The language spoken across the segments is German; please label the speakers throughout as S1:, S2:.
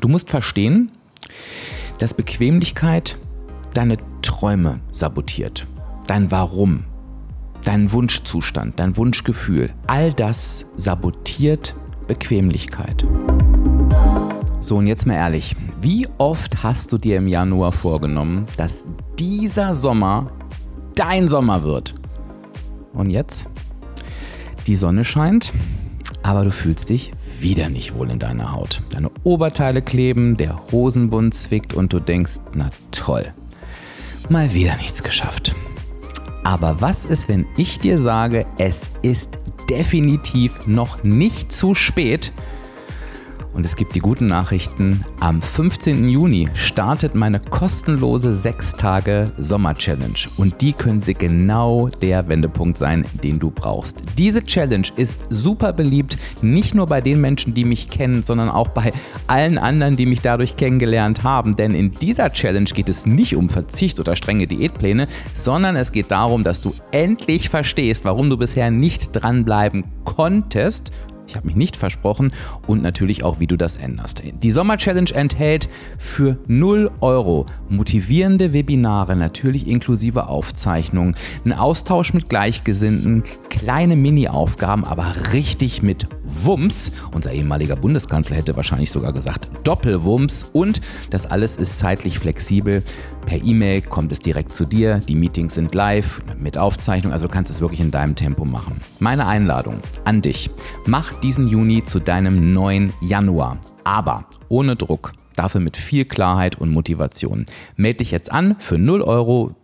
S1: Du musst verstehen, dass Bequemlichkeit deine Träume sabotiert. Dein Warum, dein Wunschzustand, dein Wunschgefühl. All das sabotiert Bequemlichkeit. So, und jetzt mal ehrlich, wie oft hast du dir im Januar vorgenommen, dass dieser Sommer dein Sommer wird? Und jetzt? Die Sonne scheint, aber du fühlst dich wieder nicht wohl in deiner Haut. Deine Oberteile kleben, der Hosenbund zwickt und du denkst, na toll, mal wieder nichts geschafft. Aber was ist, wenn ich dir sage, es ist definitiv noch nicht zu spät? Und es gibt die guten Nachrichten. Am 15. Juni startet meine kostenlose 6-Tage-Sommer-Challenge. Und die könnte genau der Wendepunkt sein, den du brauchst. Diese Challenge ist super beliebt, nicht nur bei den Menschen, die mich kennen, sondern auch bei allen anderen, die mich dadurch kennengelernt haben. Denn in dieser Challenge geht es nicht um Verzicht oder strenge Diätpläne, sondern es geht darum, dass du endlich verstehst, warum du bisher nicht dranbleiben konntest. Ich habe mich nicht versprochen und natürlich auch, wie du das änderst. Die Sommer-Challenge enthält für 0 € motivierende Webinare, natürlich inklusive Aufzeichnungen, einen Austausch mit Gleichgesinnten, kleine Mini-Aufgaben, aber richtig mit Wumms. Unser ehemaliger Bundeskanzler hätte wahrscheinlich sogar gesagt Doppelwumms, und das alles ist zeitlich flexibel. Per E-Mail kommt es direkt zu dir, die Meetings sind live mit Aufzeichnung, also du kannst es wirklich in deinem Tempo machen. Meine Einladung an dich: Mach diesen Juni zu deinem neuen Januar, aber ohne Druck, dafür mit viel Klarheit und Motivation. Meld dich jetzt an für 0 €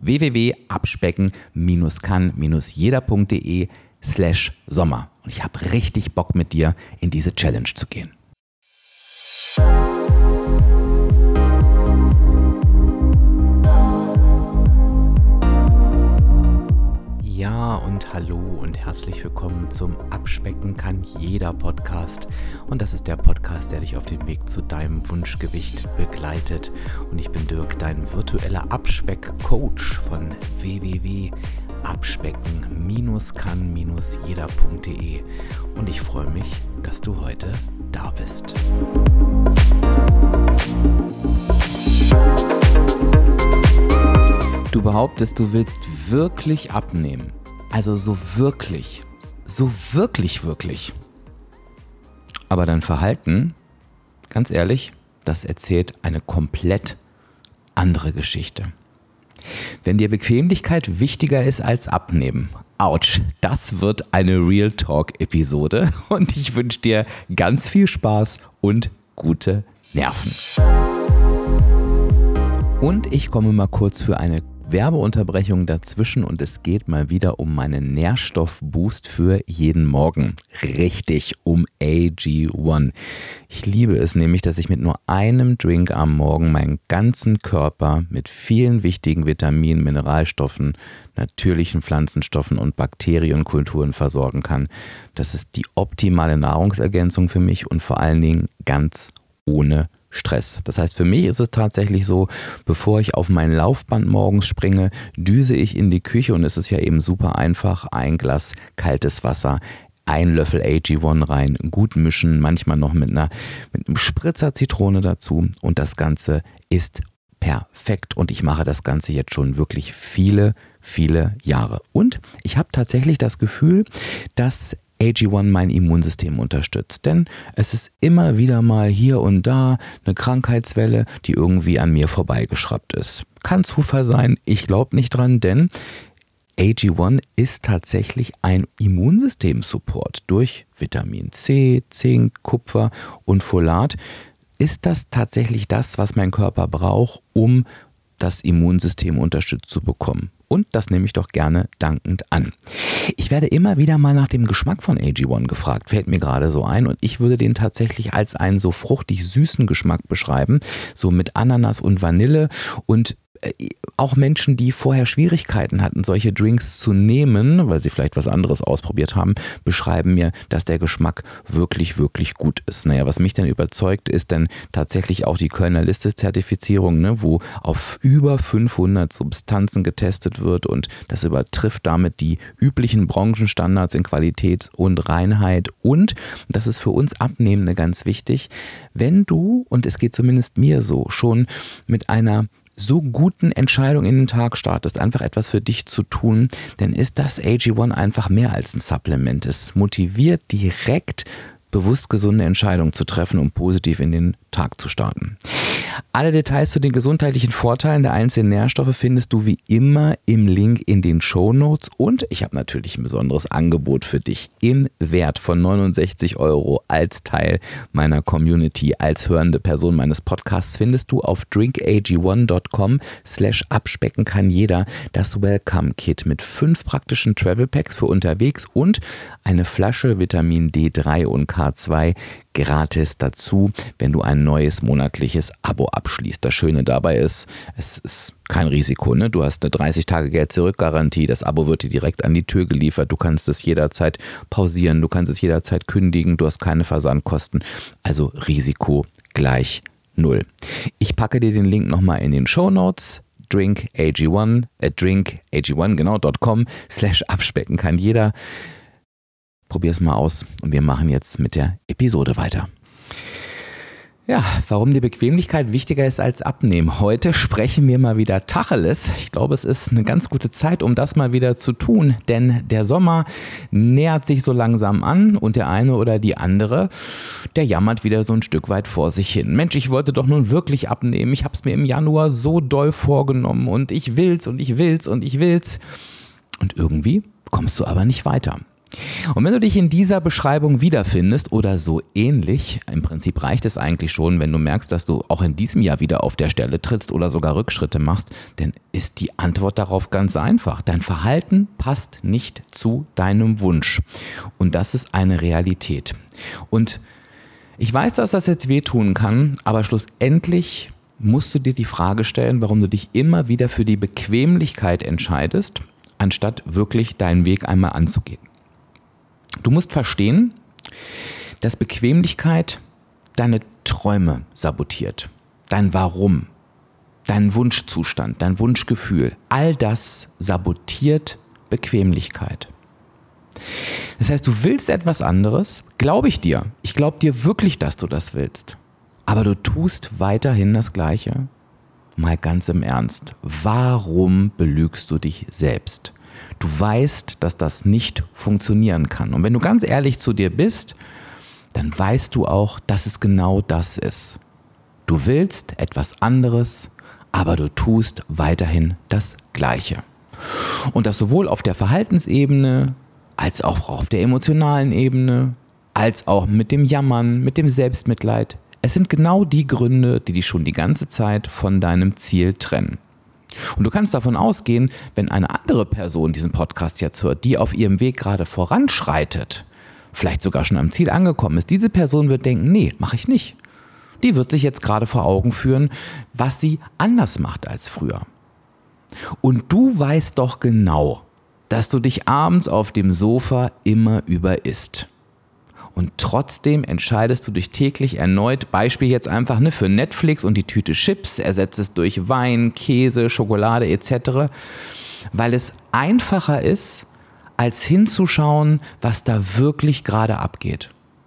S1: www.abspecken-kann-jeder.de/Sommer. Und ich habe richtig Bock, mit dir in diese Challenge zu gehen. Ja, und hallo und herzlich willkommen zum Abspecken kann jeder Podcast. Und das ist der Podcast, der dich auf den Weg zu deinem Wunschgewicht begleitet. Und ich bin Dirk, dein virtueller Abspeck-Coach von www.abspecken-kann-jeder.de. Und ich freue mich, dass du heute da bist. Du behauptest, du willst wirklich abnehmen. Also so wirklich. Aber dein Verhalten, ganz ehrlich, das erzählt eine komplett andere Geschichte. Wenn dir Bequemlichkeit wichtiger ist als Abnehmen, ouch, das wird eine Real Talk-Episode und ich wünsche dir ganz viel Spaß und gute Nerven. Und ich komme mal kurz für eine Werbeunterbrechung dazwischen und es geht mal wieder um meinen Nährstoffboost für jeden Morgen. Richtig, um AG1. Ich liebe es nämlich, dass ich mit nur einem Drink am Morgen meinen ganzen Körper mit vielen wichtigen Vitaminen, Mineralstoffen, natürlichen Pflanzenstoffen und Bakterienkulturen versorgen kann. Das ist die optimale Nahrungsergänzung für mich und vor allen Dingen ganz ohne Stress. Das heißt, für mich ist es tatsächlich so, bevor ich auf mein Laufband morgens springe, düse ich in die Küche und es ist ja eben super einfach. Ein Glas kaltes Wasser, ein Löffel AG1 rein, gut mischen, manchmal noch mit einem Spritzer Zitrone dazu und das Ganze ist perfekt und ich mache das Ganze jetzt schon wirklich viele Jahre. Und ich habe tatsächlich das Gefühl, dass AG1 mein Immunsystem unterstützt, denn es ist immer wieder mal hier und da eine Krankheitswelle, die irgendwie an mir vorbeigeschraubt ist. Kann Zufall sein, ich glaube nicht dran, denn AG1 ist tatsächlich ein Immunsystem-Support durch Vitamin C, Zink, Kupfer und Folat. Ist das tatsächlich das, was mein Körper braucht, um das Immunsystem unterstützt zu bekommen? Und das nehme ich doch gerne dankend an. Ich werde immer wieder mal nach dem Geschmack von AG1 gefragt, fällt mir gerade so ein. Und ich würde den tatsächlich als einen so fruchtig süßen Geschmack beschreiben, so mit Ananas und Vanille. Und auch Menschen, die vorher Schwierigkeiten hatten, solche Drinks zu nehmen, weil sie vielleicht was anderes ausprobiert haben, beschreiben mir, dass der Geschmack wirklich, wirklich gut ist. Naja, was mich dann überzeugt, ist dann tatsächlich auch die Kölner Liste-Zertifizierung, ne, wo auf über 500 Substanzen getestet wird und das übertrifft damit die üblichen Branchenstandards in Qualität und Reinheit. Und, das ist für uns Abnehmende ganz wichtig, wenn du, und es geht zumindest mir so, schon mit einer so guten Entscheidung in den Tag startest, einfach etwas für dich zu tun, dann ist das AG1 einfach mehr als ein Supplement. Es motiviert direkt, bewusst gesunde Entscheidungen zu treffen, um positiv in den Tag zu starten. Alle Details zu den gesundheitlichen Vorteilen der einzelnen Nährstoffe findest du wie immer im Link in den Shownotes und ich habe natürlich ein besonderes Angebot für dich im Wert von 69 € als Teil meiner Community, als hörende Person meines Podcasts findest du auf drinkag1.com/abspecken kann jeder das Welcome Kit mit 5 praktischen Travel Packs für unterwegs und eine Flasche Vitamin D3 und K2 gratis dazu, wenn du ein neues monatliches Abo abschließt. Das Schöne dabei ist, es ist kein Risiko, ne? Du hast eine 30-Tage-Geld-Zurück-Garantie, das Abo wird dir direkt an die Tür geliefert, du kannst es jederzeit pausieren, du kannst es jederzeit kündigen, du hast keine Versandkosten, also Risiko gleich 0. Ich packe dir den Link nochmal in den Shownotes. drinkag1.com/abspecken kann jeder. Probier es mal aus und wir machen jetzt mit der Episode weiter. Ja, warum die Bequemlichkeit wichtiger ist als Abnehmen. Heute sprechen wir mal wieder Tacheles. Ich glaube, es ist eine ganz gute Zeit, um das mal wieder zu tun, denn der Sommer nähert sich so langsam an und der eine oder die andere, der jammert wieder so ein Stück weit vor sich hin. Mensch, ich wollte doch nun wirklich abnehmen. Ich habe es mir im Januar so doll vorgenommen und ich will's und ich will's und ich will's. Und irgendwie kommst du aber nicht weiter. Und wenn du dich in dieser Beschreibung wiederfindest oder so ähnlich, im Prinzip reicht es eigentlich schon, wenn du merkst, dass du auch in diesem Jahr wieder auf der Stelle trittst oder sogar Rückschritte machst, dann ist die Antwort darauf ganz einfach. Dein Verhalten passt nicht zu deinem Wunsch. Und das ist eine Realität. Und ich weiß, dass das jetzt wehtun kann, aber schlussendlich musst du dir die Frage stellen, warum du dich immer wieder für die Bequemlichkeit entscheidest, anstatt wirklich deinen Weg einmal anzugehen. Du musst verstehen, dass Bequemlichkeit deine Träume sabotiert, dein Warum, deinen Wunschzustand, dein Wunschgefühl. All das sabotiert Bequemlichkeit. Das heißt, du willst etwas anderes, glaube ich dir. Ich glaube dir wirklich, dass du das willst. Aber du tust weiterhin das Gleiche. Mal ganz im Ernst, warum belügst du dich selbst? Du weißt, dass das nicht funktionieren kann. Und wenn du ganz ehrlich zu dir bist, dann weißt du auch, dass es genau das ist. Du willst etwas anderes, aber du tust weiterhin das Gleiche. Und das sowohl auf der Verhaltensebene, als auch auf der emotionalen Ebene, als auch mit dem Jammern, mit dem Selbstmitleid. Es sind genau die Gründe, die dich schon die ganze Zeit von deinem Ziel trennen. Und du kannst davon ausgehen, wenn eine andere Person diesen Podcast jetzt hört, die auf ihrem Weg gerade voranschreitet, vielleicht sogar schon am Ziel angekommen ist, diese Person wird denken, nee, mache ich nicht. Die wird sich jetzt gerade vor Augen führen, was sie anders macht als früher. Und du weißt doch genau, dass du dich abends auf dem Sofa immer überisst. Und trotzdem entscheidest du dich täglich erneut, Beispiel jetzt einfach für Netflix und die Tüte Chips, ersetzt es durch Wein, Käse, Schokolade etc., weil es einfacher ist, als hinzuschauen, was da wirklich gerade abgeht.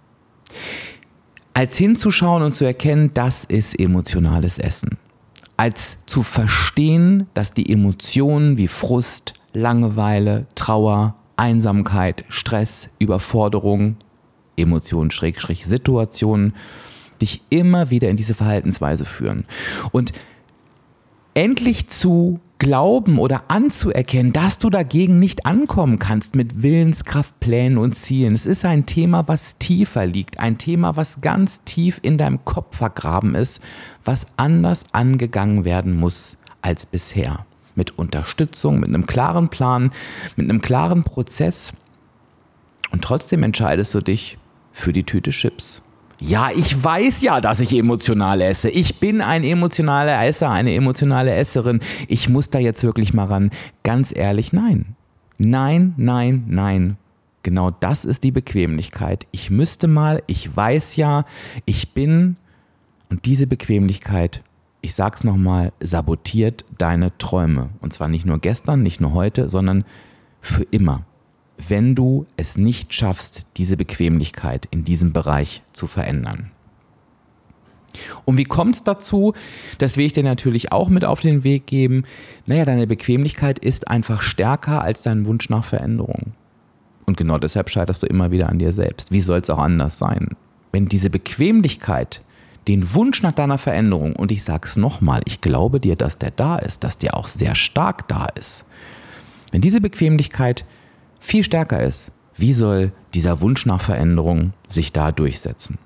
S1: Als hinzuschauen und zu erkennen, das ist emotionales Essen. Als zu verstehen, dass die Emotionen wie Frust, Langeweile, Trauer, Einsamkeit, Stress, Überforderung, Emotionen, Situationen, dich immer wieder in diese Verhaltensweise führen. Und endlich zu glauben oder anzuerkennen, dass du dagegen nicht ankommen kannst mit Willenskraft, Plänen und Zielen. Es ist ein Thema, was tiefer liegt, ein Thema, was ganz tief in deinem Kopf vergraben ist, was anders angegangen werden muss als bisher. Mit Unterstützung, mit einem klaren Plan, mit einem klaren Prozess. Und trotzdem entscheidest du dich für die Tüte Chips, Ja, ich weiß ja, dass ich emotional esse. Ich bin ein emotionaler Esser, eine emotionale Esserin. Ich muss da jetzt wirklich mal ran. Ganz ehrlich, nein. Nein, nein, nein. Genau das ist die Bequemlichkeit. Ich müsste mal, ich weiß ja, ich bin. Und diese Bequemlichkeit, ich sag's nochmal, sabotiert deine Träume. Und zwar nicht nur gestern, nicht nur heute, sondern für immer. Wenn du es nicht schaffst, diese Bequemlichkeit in diesem Bereich zu verändern. Und wie kommt es dazu? Das will ich dir natürlich auch mit auf den Weg geben. Naja, deine Bequemlichkeit ist einfach stärker als dein Wunsch nach Veränderung. Und genau deshalb scheiterst du immer wieder an dir selbst. Wie soll es auch anders sein? Wenn diese Bequemlichkeit, den Wunsch nach deiner Veränderung, und ich sag's nochmal, ich glaube dir, dass der da ist, dass der auch sehr stark da ist. Wenn diese Bequemlichkeit viel stärker ist, wie soll dieser Wunsch nach Veränderung sich da durchsetzen?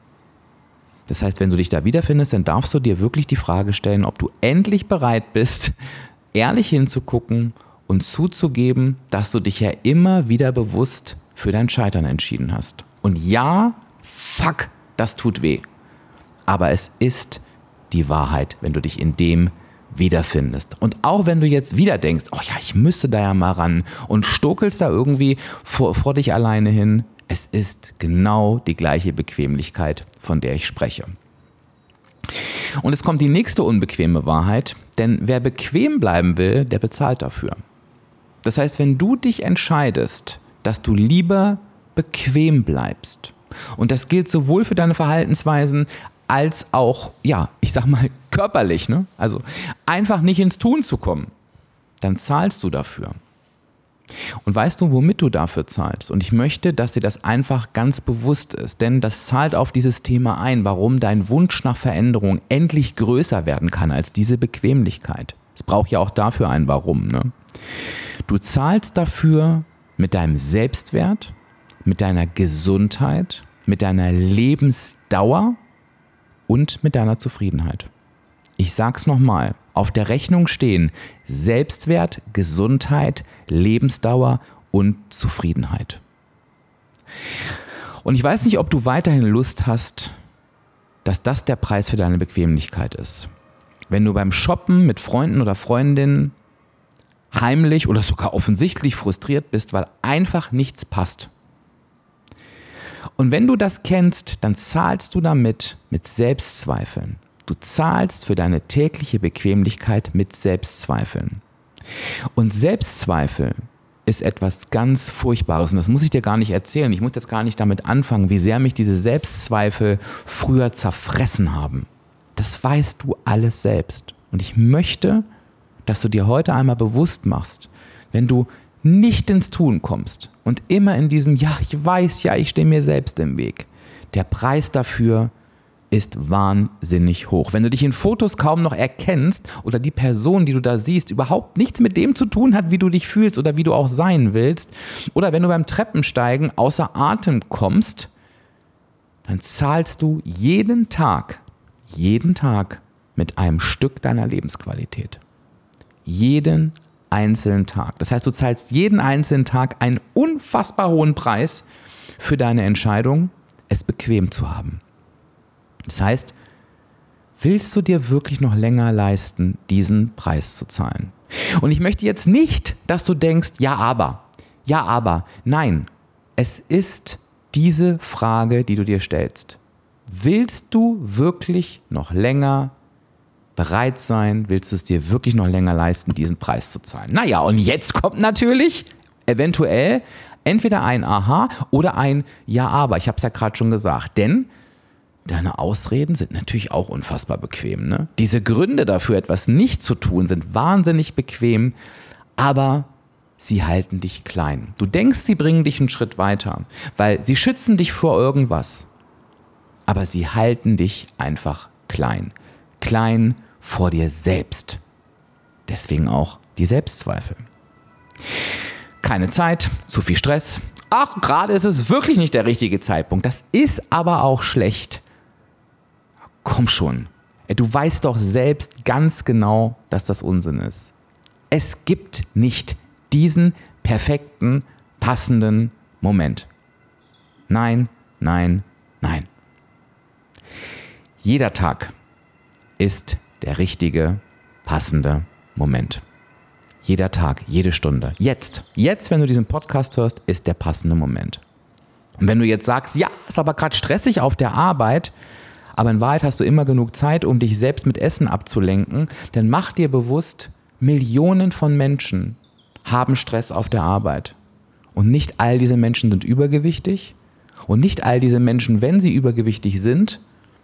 S1: Das heißt, wenn du dich da wiederfindest, dann darfst du dir wirklich die Frage stellen, ob du endlich bereit bist, ehrlich hinzugucken und zuzugeben, dass du dich ja immer wieder bewusst für dein Scheitern entschieden hast. Und ja, fuck, das tut weh. Aber es ist die Wahrheit, wenn du dich in dem wiederfindest. Und auch wenn du jetzt wieder denkst, oh ja, ich müsste da ja mal ran und stokelst da irgendwie vor dich alleine hin, es ist genau die gleiche Bequemlichkeit, von der ich spreche. Und es kommt die nächste unbequeme Wahrheit, denn wer bequem bleiben will, der bezahlt dafür. Das heißt, wenn du dich entscheidest, dass du lieber bequem bleibst, und das gilt sowohl für deine Verhaltensweisen als auch, ja, ich sag mal, körperlich, ne? Also einfach nicht ins Tun zu kommen, dann zahlst du dafür. Und weißt du, womit du dafür zahlst? Und ich möchte, dass dir das einfach ganz bewusst ist, denn das zahlt auf dieses Thema ein, warum dein Wunsch nach Veränderung endlich größer werden kann als diese Bequemlichkeit. Es braucht ja auch dafür ein Warum, ne? Du zahlst dafür mit deinem Selbstwert, mit deiner Gesundheit, mit deiner Lebensdauer und mit deiner Zufriedenheit. Ich sag's nochmal, auf der Rechnung stehen Selbstwert, Gesundheit, Lebensdauer und Zufriedenheit. Und ich weiß nicht, ob du weiterhin Lust hast, dass das der Preis für deine Bequemlichkeit ist. Wenn du beim Shoppen mit Freunden oder Freundinnen heimlich oder sogar offensichtlich frustriert bist, weil einfach nichts passt. Und wenn du das kennst, dann zahlst du damit mit Selbstzweifeln. Du zahlst für deine tägliche Bequemlichkeit mit Selbstzweifeln. Und Selbstzweifel ist etwas ganz Furchtbares. Und das muss ich dir gar nicht erzählen. Ich muss jetzt gar nicht damit anfangen, wie sehr mich diese Selbstzweifel früher zerfressen haben. Das weißt du alles selbst. Und ich möchte, dass du dir heute einmal bewusst machst, wenn du nicht ins Tun kommst und immer in diesem, ja, ich weiß ja, ich stehe mir selbst im Weg. Der Preis dafür ist wahnsinnig hoch. Wenn du dich in Fotos kaum noch erkennst oder die Person, die du da siehst, überhaupt nichts mit dem zu tun hat, wie du dich fühlst oder wie du auch sein willst, oder wenn du beim Treppensteigen außer Atem kommst, dann zahlst du jeden Tag mit einem Stück deiner Lebensqualität. Jeden einzelnen Tag. Das heißt, du zahlst jeden einzelnen Tag einen unfassbar hohen Preis für deine Entscheidung, es bequem zu haben. Das heißt, willst du dir wirklich noch länger leisten, diesen Preis zu zahlen? Und ich möchte jetzt nicht, dass du denkst, ja, aber. Nein, es ist diese Frage, die du dir stellst. Willst du wirklich noch länger bereit sein, willst du es dir wirklich noch länger leisten, diesen Preis zu zahlen? Naja, und jetzt kommt natürlich eventuell entweder ein Aha oder ein Ja, aber. Ich habe es ja gerade schon gesagt, denn deine Ausreden sind natürlich auch unfassbar bequem, ne? Diese Gründe dafür, etwas nicht zu tun, sind wahnsinnig bequem, aber sie halten dich klein. Du denkst, sie bringen dich einen Schritt weiter, weil sie schützen dich vor irgendwas, aber sie halten dich einfach klein. Klein vor dir selbst. Deswegen auch die Selbstzweifel. Keine Zeit, zu viel Stress. Ach, gerade ist es wirklich nicht der richtige Zeitpunkt. Das ist aber auch schlecht. Komm schon. Du weißt doch selbst ganz genau, dass das Unsinn ist. Es gibt nicht diesen perfekten, passenden Moment. Nein, nein, nein. Jeder Tag ist der richtige, passende Moment. Jeder Tag, jede Stunde. Jetzt, wenn du diesen Podcast hörst, ist der passende Moment. Und wenn du jetzt sagst, ja, ist aber gerade stressig auf der Arbeit, aber in Wahrheit hast du immer genug Zeit, um dich selbst mit Essen abzulenken, dann mach dir bewusst, Millionen von Menschen haben Stress auf der Arbeit. Und nicht all diese Menschen sind übergewichtig. Und nicht all diese Menschen, wenn sie übergewichtig sind,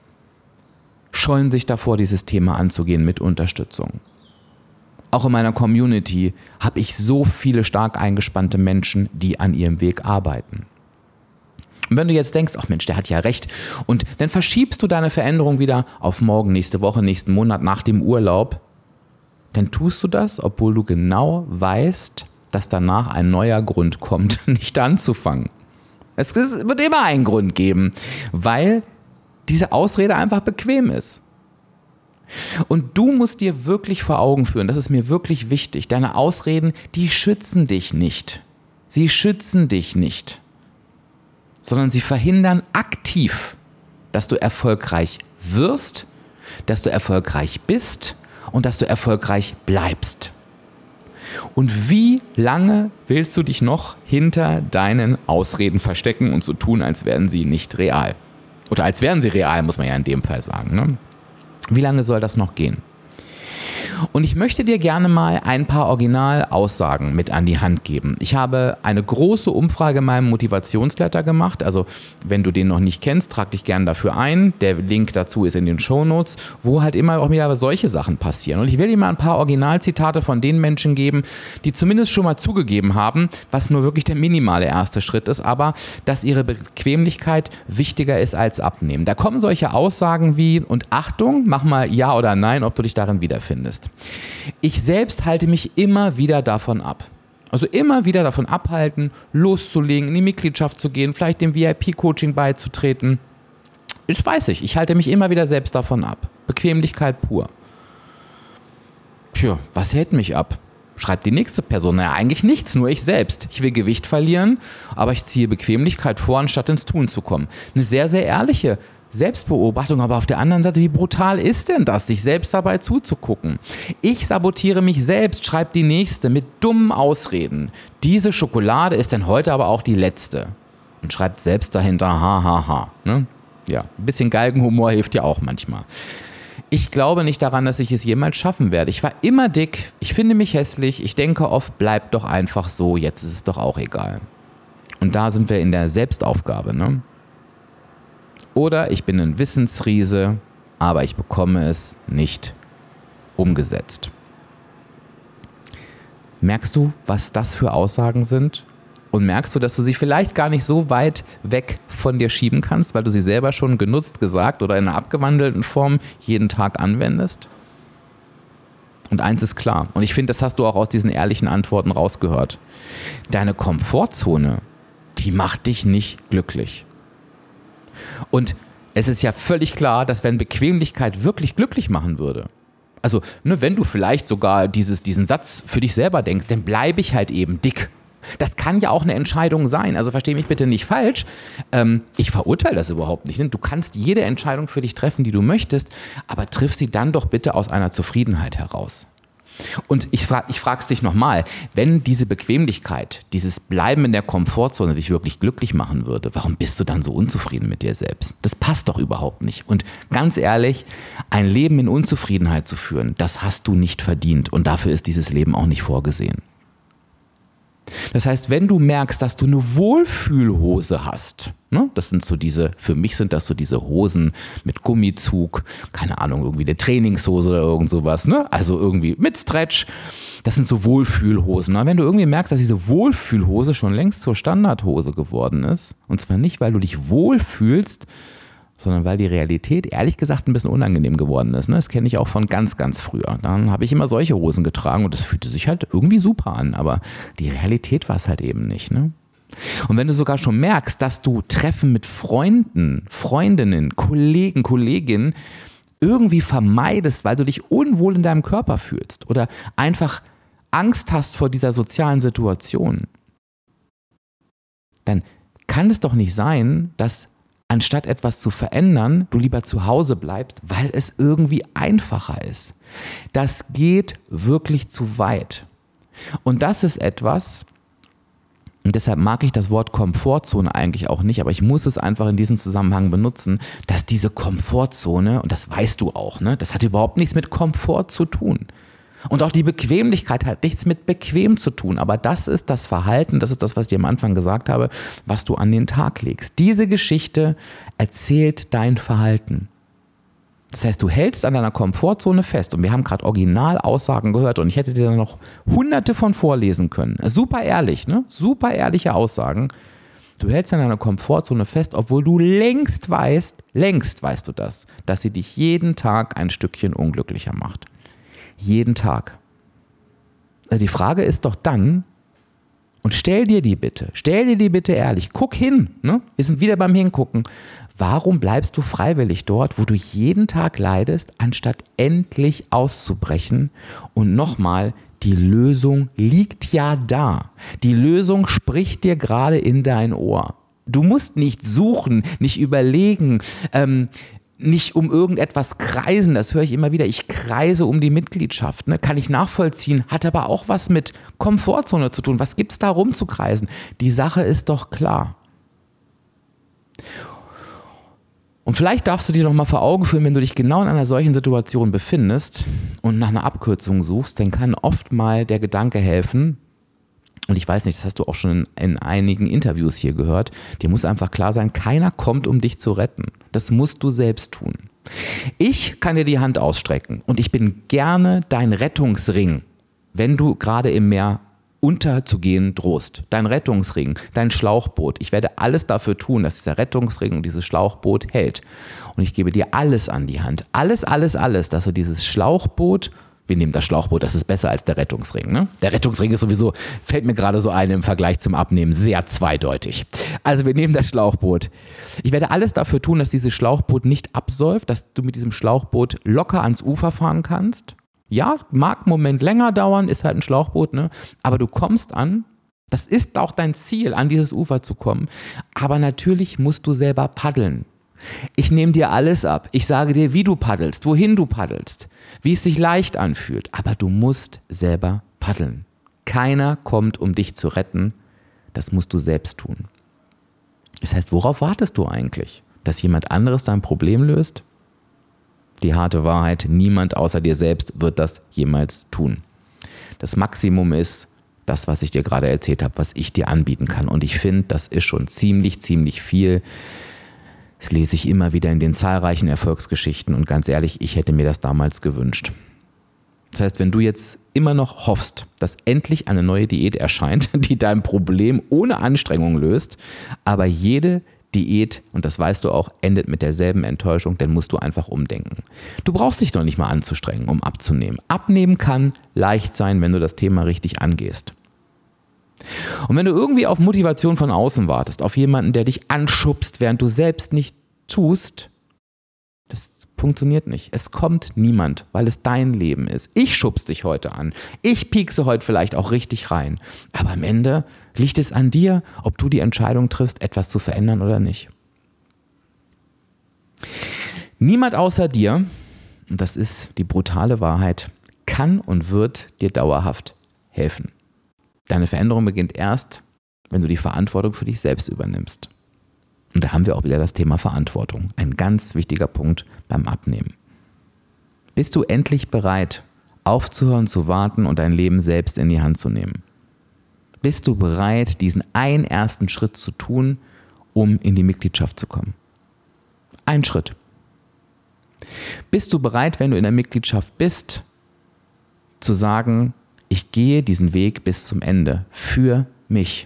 S1: scheuen sich davor, dieses Thema anzugehen mit Unterstützung. Auch in meiner Community habe ich so viele stark eingespannte Menschen, die an ihrem Weg arbeiten. Und wenn du jetzt denkst, ach Mensch, der hat ja recht, und dann verschiebst du deine Veränderung wieder auf morgen, nächste Woche, nächsten Monat, nach dem Urlaub, dann tust du das, obwohl du genau weißt, dass danach ein neuer Grund kommt, nicht anzufangen. Es wird immer einen Grund geben, weil diese Ausrede einfach bequem ist. Und du musst dir wirklich vor Augen führen, das ist mir wirklich wichtig, deine Ausreden, die schützen dich nicht. Sie schützen dich nicht, sondern sie verhindern aktiv, dass du erfolgreich wirst, dass du erfolgreich bist und dass du erfolgreich bleibst. Und wie lange willst du dich noch hinter deinen Ausreden verstecken und so tun, als wären sie nicht real? Oder als wären sie real, muss man ja in dem Fall sagen, ne? Wie lange soll das noch gehen? Und ich möchte dir gerne mal ein paar Originalaussagen mit an die Hand geben. Ich habe eine große Umfrage in meinem Motivationsletter gemacht. Also wenn du den noch nicht kennst, trag dich gerne dafür ein. Der Link dazu ist in den Shownotes, wo halt immer auch wieder solche Sachen passieren. Und ich will dir mal ein paar Originalzitate von den Menschen geben, die zumindest schon mal zugegeben haben, was nur wirklich der minimale erste Schritt ist, aber dass ihre Bequemlichkeit wichtiger ist als Abnehmen. Da kommen solche Aussagen wie, und Achtung, mach mal Ja oder Nein, ob du dich darin wiederfindest. Ich selbst halte mich immer wieder davon ab. Also immer wieder davon abhalten, loszulegen, in die Mitgliedschaft zu gehen, vielleicht dem VIP-Coaching beizutreten. Das weiß ich. Ich halte mich immer wieder selbst davon ab. Bequemlichkeit pur. Tja, was hält mich ab? Schreibt die nächste Person. Naja, eigentlich nichts, nur ich selbst. Ich will Gewicht verlieren, aber ich ziehe Bequemlichkeit vor, anstatt ins Tun zu kommen. Eine sehr, sehr ehrliche Selbstbeobachtung, aber auf der anderen Seite, wie brutal ist denn das, sich selbst dabei zuzugucken? Ich sabotiere mich selbst, schreibt die nächste mit dummen Ausreden. Diese Schokolade ist denn heute aber auch die letzte. Und schreibt selbst dahinter, ha. Ne? Ja, ein bisschen Galgenhumor hilft ja auch manchmal. Ich glaube nicht daran, dass ich es jemals schaffen werde. Ich war immer dick, ich finde mich hässlich, ich denke oft, bleib doch einfach so, jetzt ist es doch auch egal. Und da sind wir in der Selbstaufgabe, ne? Oder ich bin ein Wissensriese, aber ich bekomme es nicht umgesetzt. Merkst du, was das für Aussagen sind? Und merkst du, dass du sie vielleicht gar nicht so weit weg von dir schieben kannst, weil du sie selber schon genutzt, gesagt oder in einer abgewandelten Form jeden Tag anwendest? Und eins ist klar, und ich finde, das hast du auch aus diesen ehrlichen Antworten rausgehört. Deine Komfortzone, die macht dich nicht glücklich. Und es ist ja völlig klar, dass wenn Bequemlichkeit wirklich glücklich machen würde, also wenn du vielleicht sogar diesen Satz für dich selber denkst, dann bleibe ich halt eben dick. Das kann ja auch eine Entscheidung sein. Also versteh mich bitte nicht falsch. Ich verurteile das überhaupt nicht. Du kannst jede Entscheidung für dich treffen, die du möchtest, aber triff sie dann doch bitte aus einer Zufriedenheit heraus. Und ich frage es dich nochmal, wenn diese Bequemlichkeit, dieses Bleiben in der Komfortzone dich wirklich glücklich machen würde, warum bist du dann so unzufrieden mit dir selbst? Das passt doch überhaupt nicht. Und ganz ehrlich, ein Leben in Unzufriedenheit zu führen, das hast du nicht verdient und dafür ist dieses Leben auch nicht vorgesehen. Das heißt, wenn du merkst, dass du eine Wohlfühlhose hast, ne, für mich sind das so diese Hosen mit Gummizug, keine Ahnung, irgendwie eine Trainingshose oder irgend sowas, ne, also irgendwie mit Stretch, das sind so Wohlfühlhosen. Und wenn du irgendwie merkst, dass diese Wohlfühlhose schon längst zur Standardhose geworden ist, und zwar nicht, weil du dich wohlfühlst, sondern weil die Realität, ehrlich gesagt, ein bisschen unangenehm geworden ist. Das kenne ich auch von ganz, ganz früher. Dann habe ich immer solche Hosen getragen und das fühlte sich halt irgendwie super an, aber die Realität war es halt eben nicht. Ne? Und wenn du sogar schon merkst, dass du Treffen mit Freunden, Freundinnen, Kollegen, Kolleginnen irgendwie vermeidest, weil du dich unwohl in deinem Körper fühlst oder einfach Angst hast vor dieser sozialen Situation, dann kann es doch nicht sein, dass anstatt etwas zu verändern, du lieber zu Hause bleibst, weil es irgendwie einfacher ist. Das geht wirklich zu weit. Und das ist etwas, und deshalb mag ich das Wort Komfortzone eigentlich auch nicht, aber ich muss es einfach in diesem Zusammenhang benutzen, dass diese Komfortzone, und das weißt du auch, ne, das hat überhaupt nichts mit Komfort zu tun. Und auch die Bequemlichkeit hat nichts mit bequem zu tun, aber das ist das Verhalten, das ist das, was ich dir am Anfang gesagt habe, was du an den Tag legst. Diese Geschichte erzählt dein Verhalten. Das heißt, du hältst an deiner Komfortzone fest und wir haben gerade Originalaussagen gehört und ich hätte dir da noch hunderte von vorlesen können. Super ehrlich, ne? Super ehrliche Aussagen. Du hältst an deiner Komfortzone fest, obwohl du längst weißt du das, dass sie dich jeden Tag ein Stückchen unglücklicher macht. Jeden Tag. Also die Frage ist doch dann, und stell dir die bitte ehrlich, guck hin, ne? Wir sind wieder beim Hingucken. Warum bleibst du freiwillig dort, wo du jeden Tag leidest, anstatt endlich auszubrechen? Und nochmal, die Lösung liegt ja da. Die Lösung spricht dir gerade in dein Ohr. Du musst nicht suchen, nicht überlegen, nicht um irgendetwas kreisen, das höre ich immer wieder, ich kreise um die Mitgliedschaft, ne? Kann ich nachvollziehen, hat aber auch was mit Komfortzone zu tun. Was gibt es da rumzukreisen? Die Sache ist doch klar. Und vielleicht darfst du dir noch mal vor Augen führen, wenn du dich genau in einer solchen Situation befindest und nach einer Abkürzung suchst, dann kann oft mal der Gedanke helfen, und ich weiß nicht, das hast du auch schon in einigen Interviews hier gehört, dir muss einfach klar sein, keiner kommt, um dich zu retten. Das musst du selbst tun. Ich kann dir die Hand ausstrecken und ich bin gerne dein Rettungsring, wenn du gerade im Meer unterzugehen drohst. Dein Rettungsring, dein Schlauchboot. Ich werde alles dafür tun, dass dieser Rettungsring und dieses Schlauchboot hält. Und ich gebe dir alles an die Hand. Alles, dass du dieses Schlauchboot, wir nehmen das Schlauchboot, das ist besser als der Rettungsring. Ne? Der Rettungsring ist sowieso, fällt mir gerade so ein im Vergleich zum Abnehmen, sehr zweideutig. Also wir nehmen das Schlauchboot. Ich werde alles dafür tun, dass dieses Schlauchboot nicht absäuft, dass du mit diesem Schlauchboot locker ans Ufer fahren kannst. Ja, mag einen Moment länger dauern, ist halt ein Schlauchboot, ne? Aber du kommst an. Das ist auch dein Ziel, an dieses Ufer zu kommen. Aber natürlich musst du selber paddeln. Ich nehme dir alles ab. Ich sage dir, wie du paddelst, wohin du paddelst, wie es sich leicht anfühlt. Aber du musst selber paddeln. Keiner kommt, um dich zu retten. Das musst du selbst tun. Das heißt, worauf wartest du eigentlich? Dass jemand anderes dein Problem löst? Die harte Wahrheit, niemand außer dir selbst wird das jemals tun. Das Maximum ist das, was ich dir gerade erzählt habe, was ich dir anbieten kann. Und ich finde, das ist schon ziemlich viel. Das lese ich immer wieder in den zahlreichen Erfolgsgeschichten und ganz ehrlich, ich hätte mir das damals gewünscht. Das heißt, wenn du jetzt immer noch hoffst, dass endlich eine neue Diät erscheint, die dein Problem ohne Anstrengung löst, aber jede Diät, und das weißt du auch, endet mit derselben Enttäuschung, dann musst du einfach umdenken. Du brauchst dich doch nicht mal anzustrengen, um abzunehmen. Abnehmen kann leicht sein, wenn du das Thema richtig angehst. Und wenn du irgendwie auf Motivation von außen wartest, auf jemanden, der dich anschubst, während du selbst nicht tust, das funktioniert nicht. Es kommt niemand, weil es dein Leben ist. Ich schubse dich heute an. Ich piekse heute vielleicht auch richtig rein. Aber am Ende liegt es an dir, ob du die Entscheidung triffst, etwas zu verändern oder nicht. Niemand außer dir, und das ist die brutale Wahrheit, kann und wird dir dauerhaft helfen. Deine Veränderung beginnt erst, wenn du die Verantwortung für dich selbst übernimmst. Und da haben wir auch wieder das Thema Verantwortung. Ein ganz wichtiger Punkt beim Abnehmen. Bist du endlich bereit, aufzuhören zu warten und dein Leben selbst in die Hand zu nehmen? Bist du bereit, diesen einen ersten Schritt zu tun, um in die Mitgliedschaft zu kommen? Ein Schritt. Bist du bereit, wenn du in der Mitgliedschaft bist, zu sagen, ich gehe diesen Weg bis zum Ende für mich?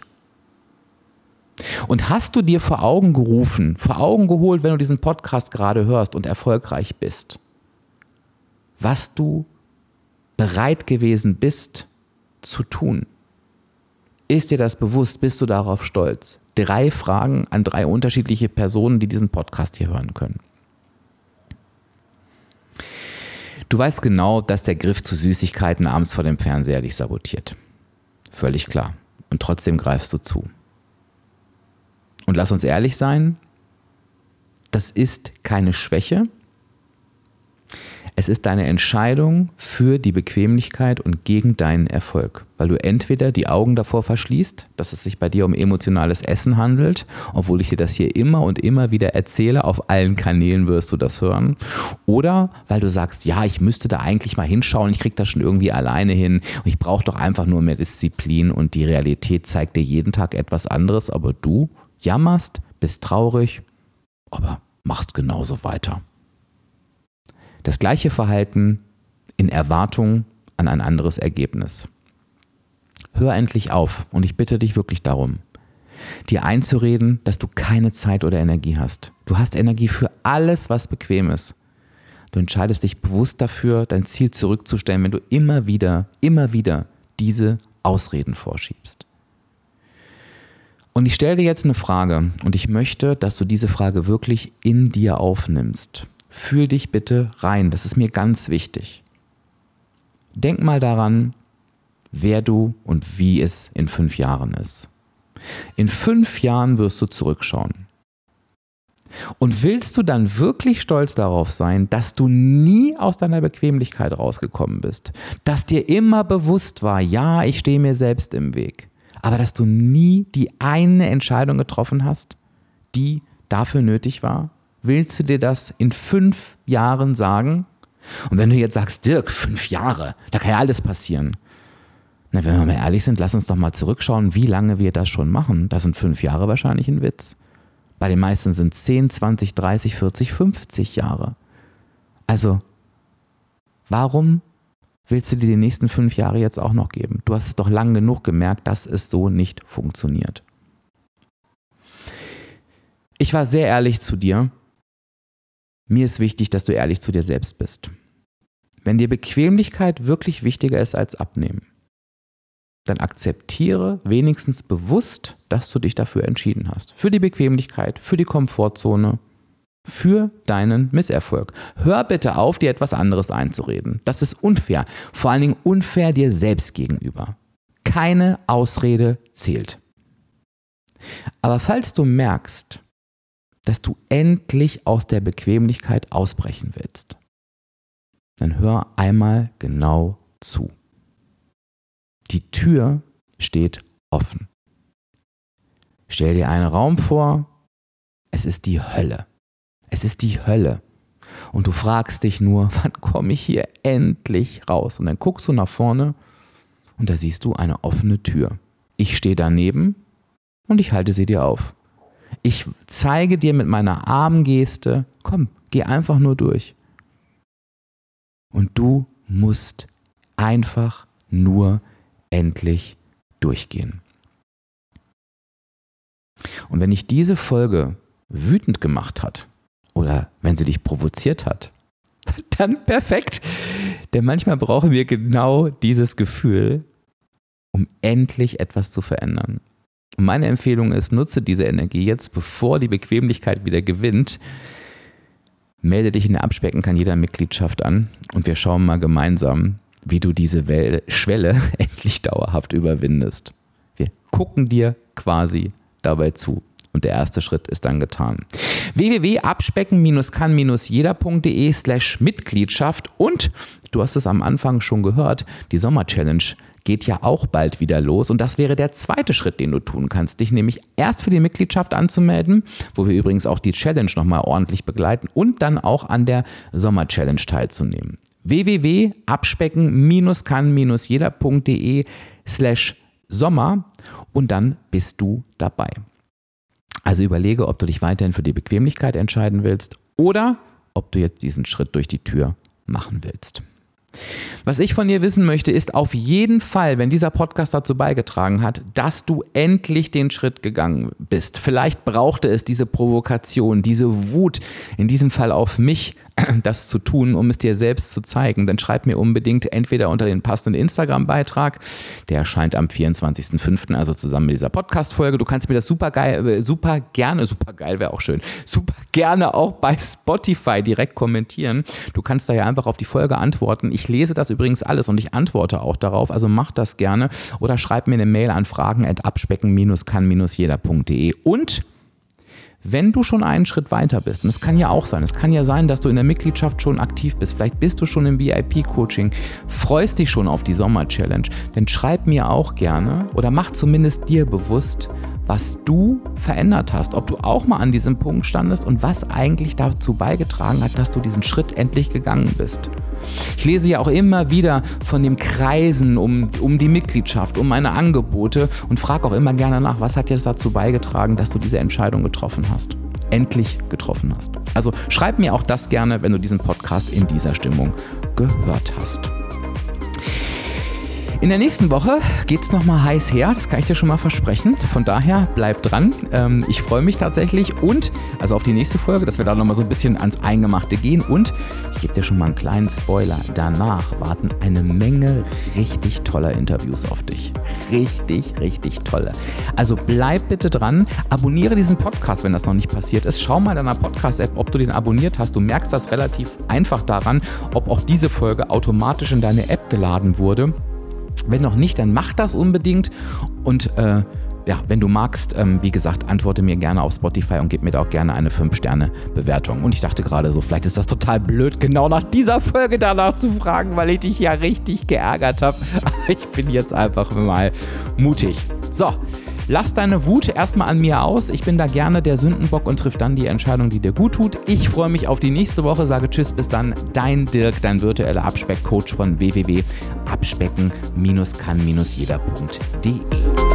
S1: Und hast du dir vor Augen geholt, wenn du diesen Podcast gerade hörst und erfolgreich bist, was du bereit gewesen bist zu tun? Ist dir das bewusst? Bist du darauf stolz? 3 Fragen an 3 unterschiedliche Personen, die diesen Podcast hier hören können. Du weißt genau, dass der Griff zu Süßigkeiten abends vor dem Fernseher dich sabotiert. Völlig klar. Und trotzdem greifst du zu. Und lass uns ehrlich sein, Das ist keine Schwäche. Es ist deine Entscheidung für die Bequemlichkeit und gegen deinen Erfolg, weil du entweder die Augen davor verschließt, dass es sich bei dir um emotionales Essen handelt, obwohl ich dir das hier immer und immer wieder erzähle, auf allen Kanälen wirst du das hören, oder weil du sagst, ja, ich müsste da eigentlich mal hinschauen, ich kriege das schon irgendwie alleine hin und ich brauche doch einfach nur mehr Disziplin und die Realität zeigt dir jeden Tag etwas anderes, aber du jammerst, bist traurig, aber machst genauso weiter. Das gleiche Verhalten in Erwartung an ein anderes Ergebnis. Hör endlich auf und ich bitte dich wirklich darum, dir einzureden, dass du keine Zeit oder Energie hast. Du hast Energie für alles, was bequem ist. Du entscheidest dich bewusst dafür, dein Ziel zurückzustellen, wenn du immer wieder diese Ausreden vorschiebst. Und ich stelle dir jetzt eine Frage und ich möchte, dass du diese Frage wirklich in dir aufnimmst. Fühl dich bitte rein, das ist mir ganz wichtig. Denk mal daran, wer du und wie es in 5 Jahren ist. In 5 Jahren wirst du zurückschauen. Und willst du dann wirklich stolz darauf sein, dass du nie aus deiner Bequemlichkeit rausgekommen bist? Dass dir immer bewusst war, ja, ich stehe mir selbst im Weg. Aber dass du nie die eine Entscheidung getroffen hast, die dafür nötig war? Willst du dir das in 5 Jahren sagen? Und wenn du jetzt sagst, Dirk, 5 Jahre, da kann ja alles passieren. Na, wenn wir mal ehrlich sind, lass uns doch mal zurückschauen, wie lange wir das schon machen. Das sind 5 Jahre wahrscheinlich ein Witz. Bei den meisten sind es 10, 20, 30, 40, 50 Jahre. Also, warum willst du dir die nächsten 5 Jahre jetzt auch noch geben? Du hast es doch lang genug gemerkt, dass es so nicht funktioniert. Ich war sehr ehrlich zu dir. Mir ist wichtig, dass du ehrlich zu dir selbst bist. Wenn dir Bequemlichkeit wirklich wichtiger ist als Abnehmen, dann akzeptiere wenigstens bewusst, dass du dich dafür entschieden hast. Für die Bequemlichkeit, für die Komfortzone, für deinen Misserfolg. Hör bitte auf, dir etwas anderes einzureden. Das ist unfair. Vor allen Dingen unfair dir selbst gegenüber. Keine Ausrede zählt. Aber falls du merkst, dass du endlich aus der Bequemlichkeit ausbrechen willst, dann hör einmal genau zu. Die Tür steht offen. Stell dir einen Raum vor, es ist die Hölle. Es ist die Hölle. Und du fragst dich nur, wann komme ich hier endlich raus? Und dann guckst du nach vorne und da siehst du eine offene Tür. Ich stehe daneben und ich halte sie dir auf. Ich zeige dir mit meiner Armgeste, komm, geh einfach nur durch. Und du musst einfach nur endlich durchgehen. Und wenn dich diese Folge wütend gemacht hat oder wenn sie dich provoziert hat, dann perfekt. Denn manchmal brauchen wir genau dieses Gefühl, um endlich etwas zu verändern. Und meine Empfehlung ist, nutze diese Energie jetzt, bevor die Bequemlichkeit wieder gewinnt. Melde dich in der Abspecken kann jeder Mitgliedschaft an und wir schauen mal gemeinsam, wie du diese Schwelle endlich dauerhaft überwindest. Wir gucken dir quasi dabei zu. Und der erste Schritt ist dann getan. www.abspecken-kann-jeder.de/Mitgliedschaft und du hast es am Anfang schon gehört, die Sommer-Challenge geht ja auch bald wieder los und das wäre der zweite Schritt, den du tun kannst, dich nämlich erst für die Mitgliedschaft anzumelden, wo wir übrigens auch die Challenge nochmal ordentlich begleiten und dann auch an der Sommer-Challenge teilzunehmen. www.abspecken-kann-jeder.de/Sommer und dann bist du dabei. Also überlege, ob du dich weiterhin für die Bequemlichkeit entscheiden willst oder ob du jetzt diesen Schritt durch die Tür machen willst. Was ich von dir wissen möchte, ist auf jeden Fall, wenn dieser Podcast dazu beigetragen hat, dass du endlich den Schritt gegangen bist. Vielleicht brauchte es diese Provokation, diese Wut, in diesem Fall auf mich, das zu tun, um es dir selbst zu zeigen. Dann schreib mir unbedingt entweder unter den passenden Instagram-Beitrag, der erscheint am 24.05., also zusammen mit dieser Podcast-Folge. Du kannst mir das super gerne wäre auch schön, super gerne auch bei Spotify direkt kommentieren. Du kannst da ja einfach auf die Folge antworten. Ich lese das übrigens alles und ich antworte auch darauf, also mach das gerne oder schreib mir eine Mail an fragen@abspecken-kann-jeder.de. Und wenn du schon einen Schritt weiter bist, und es kann ja auch sein, es kann ja sein, dass du in der Mitgliedschaft schon aktiv bist, vielleicht bist du schon im VIP-Coaching, freust dich schon auf die Sommer-Challenge, dann schreib mir auch gerne oder mach zumindest dir bewusst, was du verändert hast, ob du auch mal an diesem Punkt standest und was eigentlich dazu beigetragen hat, dass du diesen Schritt endlich gegangen bist. Ich lese ja auch immer wieder von dem Kreisen um die Mitgliedschaft, um meine Angebote und frage auch immer gerne nach, was hat jetzt dazu beigetragen, dass du diese Entscheidung endlich getroffen hast. Also schreib mir auch das gerne, wenn du diesen Podcast in dieser Stimmung gehört hast. In der nächsten Woche geht es nochmal heiß her, das kann ich dir schon mal versprechen. Von daher bleib dran. Ich freue mich tatsächlich also auf die nächste Folge, dass wir da nochmal so ein bisschen ans Eingemachte gehen. Und ich gebe dir schon mal einen kleinen Spoiler. Danach warten eine Menge richtig toller Interviews auf dich. Richtig, richtig tolle. Also bleib bitte dran, abonniere diesen Podcast, wenn das noch nicht passiert ist. Schau mal in deiner Podcast-App, ob du den abonniert hast. Du merkst das relativ einfach daran, ob auch diese Folge automatisch in deine App geladen wurde. Wenn noch nicht, dann mach das unbedingt und wenn du magst, wie gesagt, antworte mir gerne auf Spotify und gib mir da auch gerne eine 5-Sterne-Bewertung. Und ich dachte gerade so, vielleicht ist das total blöd, genau nach dieser Folge danach zu fragen, weil ich dich ja richtig geärgert habe. Aber ich bin jetzt einfach mal mutig. So, lass deine Wut erstmal an mir aus. Ich bin da gerne der Sündenbock und triff dann die Entscheidung, die dir gut tut. Ich freue mich auf die nächste Woche, sage Tschüss, bis dann. Dein Dirk, dein virtueller Abspeckcoach von www.abspecken-kann-jeder.de.